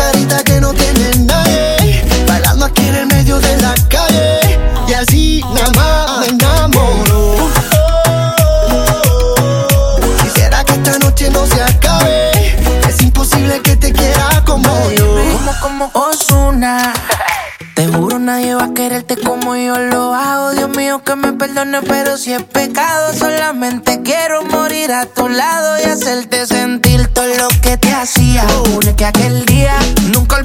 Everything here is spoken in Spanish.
carita que no tiene nadie, bailando aquí en el medio de la calle, y así nada más me enamoro. Quisiera que esta noche no se acabe, es imposible que te quiera como yo. Como Ozuna. Te juro nadie va a quererte como yo lo hago. Dios mío que me perdone, pero si es pecado, solamente quiero morir a tu lado y hacerte sentir todo lo que te hacía. Que aquel día nunca